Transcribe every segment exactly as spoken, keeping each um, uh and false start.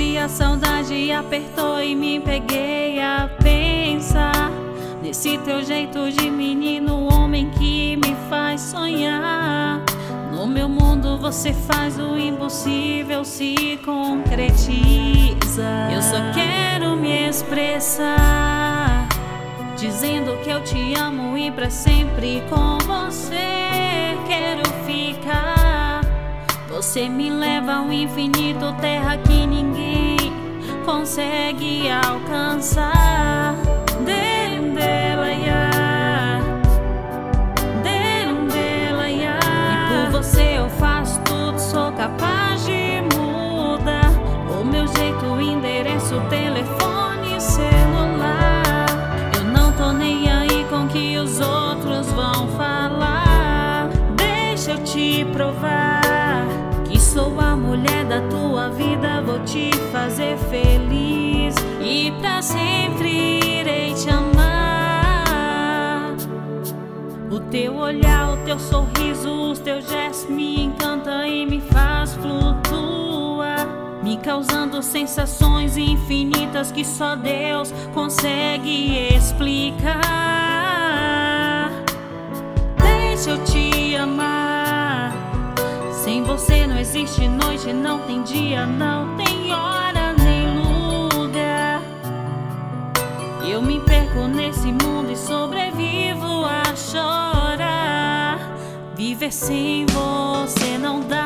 dia a saudade apertou e me peguei a pensar nesse teu jeito de menino, homem que me faz sonhar. No meu mundo você faz o impossível se concretiza. Eu só quero me expressar, dizendo que eu te amo e pra sempre com você quero ficar. Você me leva ao infinito, terra que ninguém consegue alcançar. Derundelaiá, derundelaiá. E por você eu faço tudo, sou capaz de mudar o meu jeito, endereço, telefone, celular. Eu não tô nem aí com que os outros vão falar. Deixa eu te provar que sou a mulher da tua vida, vou te fazer feliz e pra sempre irei te amar. O teu olhar, o teu sorriso, os teus gestos me encantam e me faz flutuar, me causando sensações infinitas que só Deus consegue explicar. Deixa eu te amar. Sem você não existe noite, não tem dia, não tem hora nem lugar. Eu me perco nesse mundo e sobrevivo a chorar. Viver sem você não dá.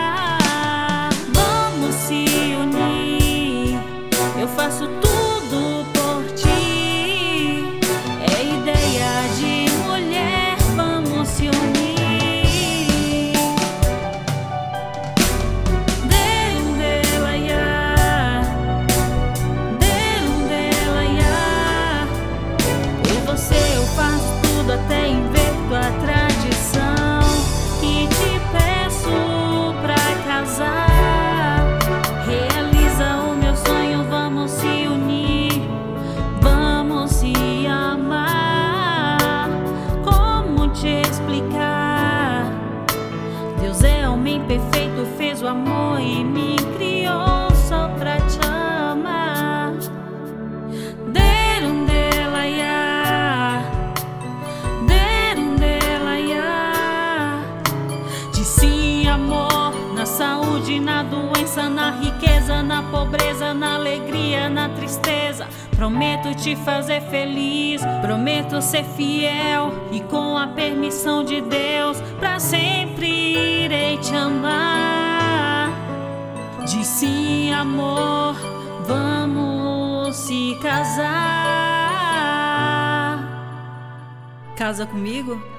Vamos se unir, eu faço tudo por ti. É ideia de mulher, vamos se unir. Até inverto a tradição e te peço pra casar. Realiza o meu sonho, vamos se unir, vamos se amar. Como te explicar? Deus é homem perfeito, fez o amor e me criou só pra te amar. Na saúde, na doença, na riqueza, na pobreza, na alegria, na tristeza. Prometo te fazer feliz, prometo ser fiel e com a permissão de Deus pra sempre irei te amar. Diz sim, amor, vamos se casar. Casa comigo?